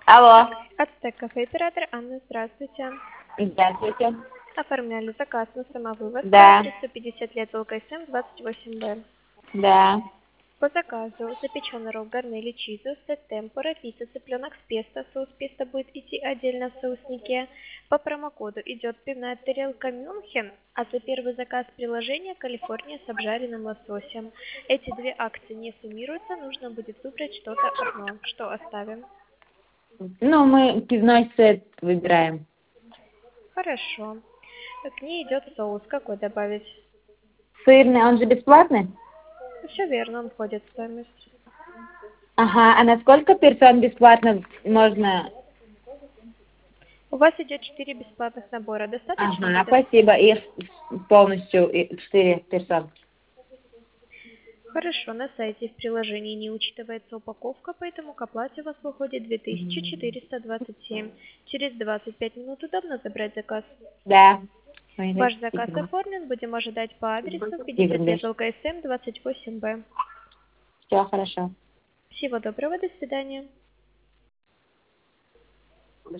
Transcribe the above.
Алло. Ацтек кафе, оператор Анна, здравствуйте. Здравствуйте. Оформляли заказ на самовывоз по Да. адресу 50 лет ЛКСМ 28Б. Да. По заказу запеченный ролл гарнели чизу, сет темпора, пицца, цыпленок с песто. Соус песто будет идти отдельно в соуснике. По промокоду идет пивная тарелка Мюнхен, а за первый заказ приложения Калифорния с обжаренным лососем. Эти две акции не суммируются, нужно будет выбрать что-то одно. Что оставим? Ну, мы пивной сет выбираем. Хорошо. К ней идет соус. Какой добавить? Сырный, он же бесплатный? Все верно, он входит в стоимость. Ага, а на сколько персон бесплатно можно? У вас идет 4 бесплатных набора. Достаточно Ага, будет? спасибо. Их полностью 4 персон. Хорошо, на сайте в приложении не учитывается упаковка, поэтому к оплате у вас выходит 2427. Через 25 минут удобно забрать заказ. Да. Ваш заказ оформлен, будем ожидать по адресу 50 Игорь, лет ЛКСМ 28Б. все хорошо. Всего доброго, до свидания.